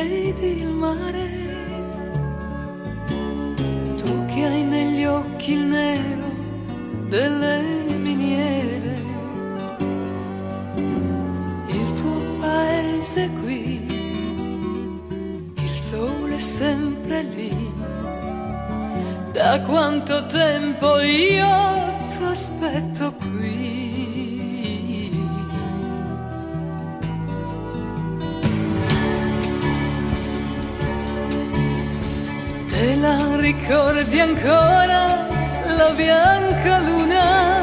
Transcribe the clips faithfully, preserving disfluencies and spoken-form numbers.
vedi il mare, tu che hai negli occhi il nero delle miniere, il tuo paese qui, il sole è sempre lì. Da quanto tempo io ti aspetto qui. Te la ricordi ancora la bianca luna?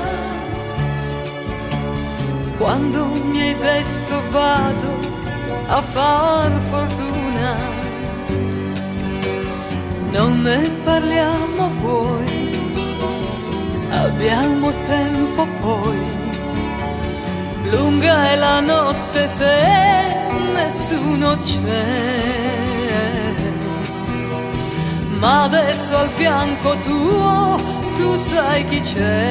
Quando mi hai detto vado a far fortuna, non ne parliamo vuoi, abbiamo tempo poi, lunga è la notte se nessuno c'è. Ma adesso al fianco tuo tu sai chi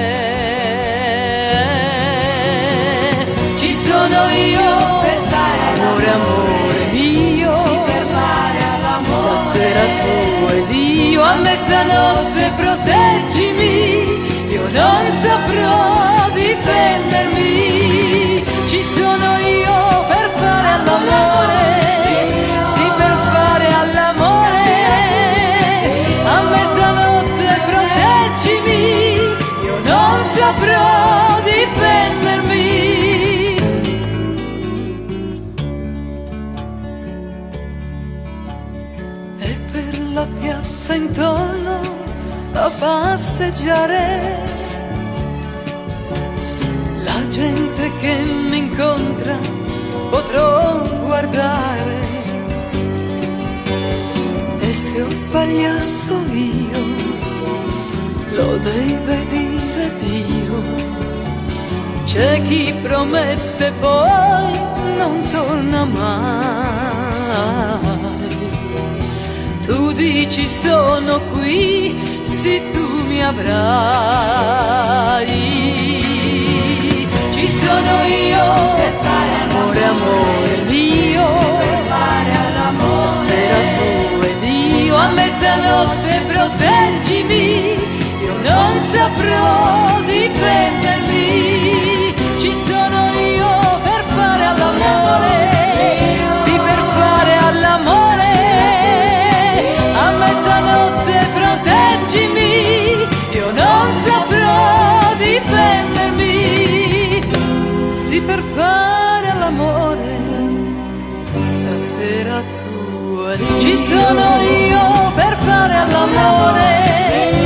c'è. Ci sono io per fare amore, amore mio, sì, per fare all'amore. Stasera tu ed io a mezzanotte proteggimi, io non saprò difendermi. Ci sono io per fare all'amore, sì, per fare all'amore. A mezzanotte proteggimi, io non saprò difendermi. E per la piazza intorno a passeggiare, la gente che mi incontra potrò guardare. E se ho sbagliato io, lo deve dire Dio. C'è chi promette poi non torna mai. Tu dici sono qui, sì, tu mi avrai. Ci sono io per fare amore, amore mio, per fare all'amore. Stasera tu a mezzanotte proteggimi, io non saprò difendermi. Ci sono io per fare all'amore, sì, per fare all'amore. A mezzanotte proteggimi, io non saprò difendermi. Sì, per fare all'amore, stasera tu. Ci sono io per fare all'amore.